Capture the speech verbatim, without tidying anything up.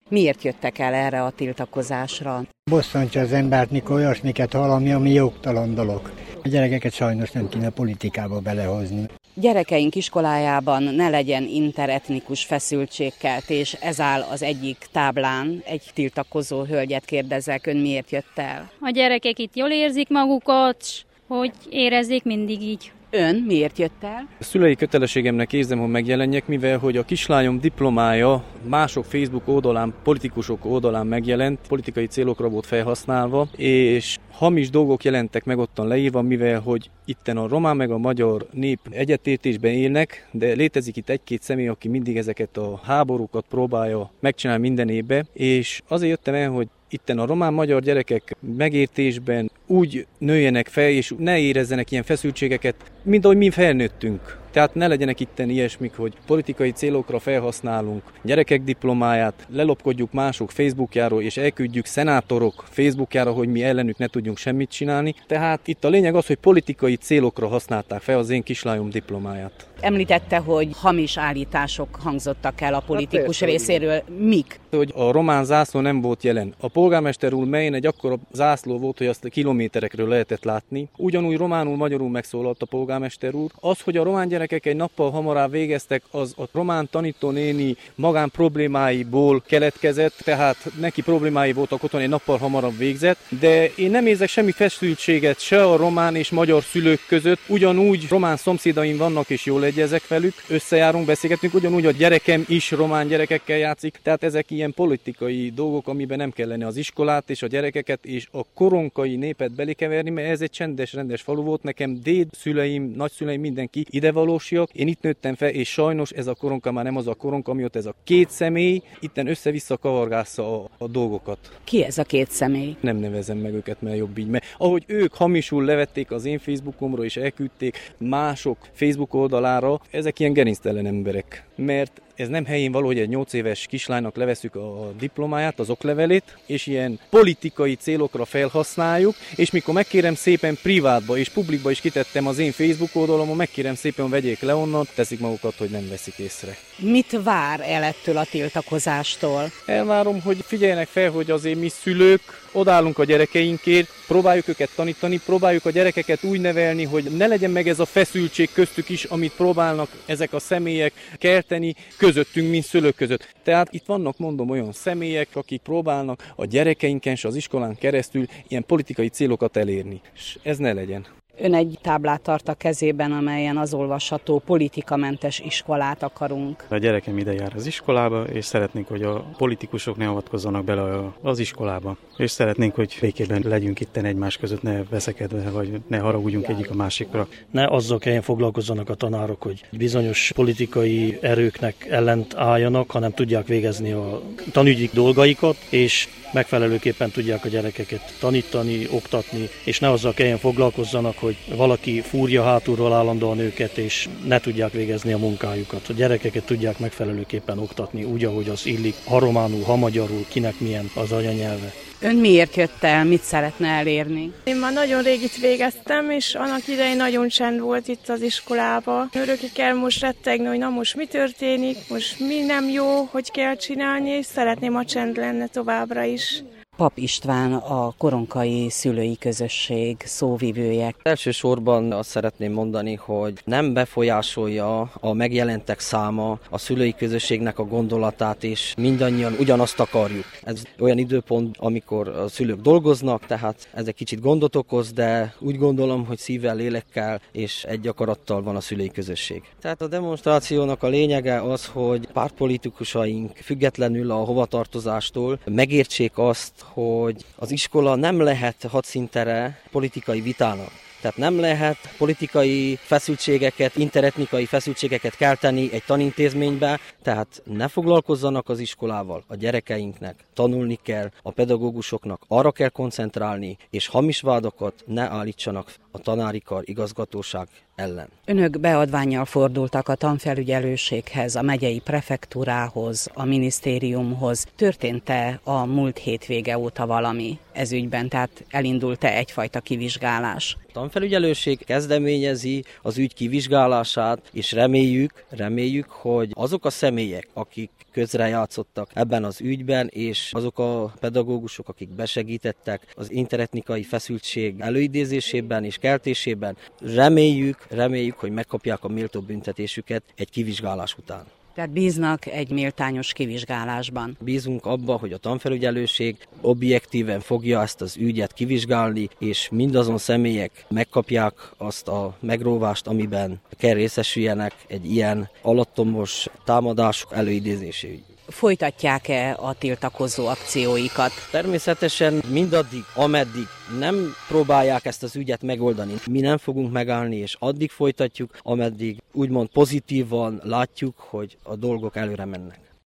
Miért jöttek el erre a tiltakozásra? Bosszantja az embert, mikor olyasmiket hall, ami, ami jogtalan dolog. A gyerekeket sajnos nem kéne politikába belehozni. Gyerekeink iskolájában ne legyen interetnikus feszültségkeltés, ez áll az egyik táblán. Egy tiltakozó hölgyet kérdezek, ön miért jött el? A gyerekek itt jól érzik magukat, hogy érezzék mindig így. Ön miért jött el? A szülei kötelességemnek érzem, hogy megjelenjek, mivel hogy a kislányom diplomája mások Facebook oldalán, politikusok oldalán megjelent, politikai célokra volt felhasználva, és hamis dolgok jelentek meg ottan leírva, mivel hogy itten a román meg a magyar nép egyetértésben élnek, de létezik itt egy-két személy, aki mindig ezeket a háborúkat próbálja megcsinálni minden évbe, és azért jöttem el, hogy itten a román-magyar gyerekek megértésben úgy nőjenek fel, és ne érezzenek ilyen feszültségeket, mint ahogy mi felnőttünk. Tehát ne legyenek itten ilyesmik, hogy politikai célokra felhasználunk gyerekek diplomáját, lelopkodjuk mások Facebookjáról, és elküldjük szenátorok Facebookjára, hogy mi ellenük ne tudjunk semmit csinálni. Tehát itt a lényeg az, hogy politikai célokra használták fel az én kislányom diplomáját. Említette, hogy hamis állítások hangzottak el a politikus hát részéről. Mik? Hogy a román zászló nem volt jelen. A polgármester úr melyén egy akkora zászló volt, hogy azt a kilométerekről lehetett látni. Ugyanúgy románul, magyarul megszólalt a polgármester úr. Az, hogy a román gyerekek egy nappal hamarabb végeztek, az a román tanítónéni magán problémáiból keletkezett, tehát neki problémái voltak otthon, egy nappal hamarabb végzett, de én nem érzek semmi feszültséget se a román és magyar szülők között. Ugyanúgy román szomszédaim vannak, és jól egyezek velük, összejárunk, beszélgetünk, ugyanúgy a gyerekem is román gyerekekkel játszik, tehát ezek ilyen politikai dolgok, amiben nem kellene az iskolát és a gyerekeket és a koronkai népet belikeverni, mert ez egy csendes, rendes falu volt, nekem déd szüleim, nagyszüleim, mindenki idevalósiak, én itt nőttem fel, és sajnos ez a koronka már nem az a koronka, amióta ez a két személy itten össze-vissza kavargásza a, a dolgokat. Ki ez a két személy? Nem nevezem meg őket, mert jobb így, mert ahogy ők hamisul levették az én Facebookomra és elküldték mások Facebook oldalára, ezek ilyen gerinctelen emberek, mert ez nem helyén való, hogy egy nyolc éves kislánynak leveszük a diplomáját, az oklevelét, és ilyen politikai célokra felhasználjuk, és mikor megkérem szépen privátba és publikba is kitettem az én Facebook oldalamon, megkérem szépen vegyék le onnan, teszik magukat, hogy nem veszik észre. Mit vár el ettől a tiltakozástól? Elvárom, hogy figyeljenek fel, hogy azért mi szülők odállunk a gyerekeinkért, próbáljuk őket tanítani, próbáljuk a gyerekeket úgy nevelni, hogy ne legyen meg ez a feszültség köztük is, amit próbálnak ezek a személyek kelteni közöttünk, mint szülők között. Tehát itt vannak, mondom, olyan személyek, akik próbálnak a gyerekeinken és az iskolán keresztül ilyen politikai célokat elérni. És ez ne legyen. Ön egy táblát tart a kezében, amelyen az olvasható: politikamentes iskolát akarunk. A gyerekem ide jár az iskolába, és szeretnénk, hogy a politikusok ne avatkozzanak bele az iskolába. És szeretnénk, hogy békében legyünk itten egymás között, ne veszekedve, vagy ne haragudjunk egyik a másikra. Ne azzal kelljen foglalkozzanak a tanárok, hogy bizonyos politikai erőknek ellent álljanak, hanem tudják végezni a tanügyi dolgaikat, és megfelelőképpen tudják a gyerekeket tanítani, oktatni, és ne azzal kelljen foglalkozzanak, hogy valaki fúrja hátulról állandóan őket, és ne tudják végezni a munkájukat. A gyerekeket tudják megfelelőképpen oktatni, úgy, ahogy az illik, ha románul, ha magyarul, kinek milyen az anyanyelve. Ön miért jött el, mit szeretne elérni? Én már nagyon rég itt végeztem, és annak idején nagyon csend volt itt az iskolában. Örökig kell most rettegni, hogy na most mi történik, most mi nem jó, hogy kell csinálni, és szeretném, a csend lenne továbbra is. Pap István, a koronkai szülői közösség szóvivője. Elsősorban azt szeretném mondani, hogy nem befolyásolja a megjelentek száma a szülői közösségnek a gondolatát, és mindannyian ugyanazt akarjuk. Ez olyan időpont, amikor a szülők dolgoznak, tehát ez egy kicsit gondot okoz, de úgy gondolom, hogy szívvel, lélekkel és egy akarattal van a szülői közösség. Tehát a demonstrációnak a lényege az, hogy pártpolitikusaink függetlenül a hovatartozástól megértsék azt, hogy az iskola nem lehet hadszintere politikai vitának. Tehát nem lehet politikai feszültségeket, interetnikai feszültségeket kelteni egy tanintézménybe, tehát ne foglalkozzanak az iskolával, a gyerekeinknek tanulni kell, a pedagógusoknak arra kell koncentrálni, és hamis vádakat ne állítsanak a a tanári kar, igazgatóság ellen. Önök beadvánnyal fordultak a tanfelügyelőséghez, a megyei prefektúrához, a minisztériumhoz. Történt-e a múlt hétvége óta valami ez ügyben, tehát elindult-e egyfajta kivizsgálás? A tanfelügyelőség kezdeményezi az ügy kivizsgálását, és reméljük, reméljük, hogy azok a személyek, akik közrejátszottak ebben az ügyben, és azok a pedagógusok, akik besegítettek az interetnikai feszültség előidézésében és keltésében, reméljük, reméljük, hogy megkapják a méltó büntetésüket egy kivizsgálás után. Tehát bíznak egy méltányos kivizsgálásban. Bízunk abba, hogy a tanfelügyelőség objektíven fogja ezt az ügyet kivizsgálni, és mindazon személyek megkapják azt a megróvást, amiben kell részesüljenek egy ilyen alattomos támadások előidézéséig. Folytatják-e a tiltakozó akcióikat? Természetesen mindaddig, ameddig nem próbálják ezt az ügyet megoldani. Mi nem fogunk megállni, és addig folytatjuk, ameddig úgymond pozitívan látjuk, hogy a dolgok előre mennek.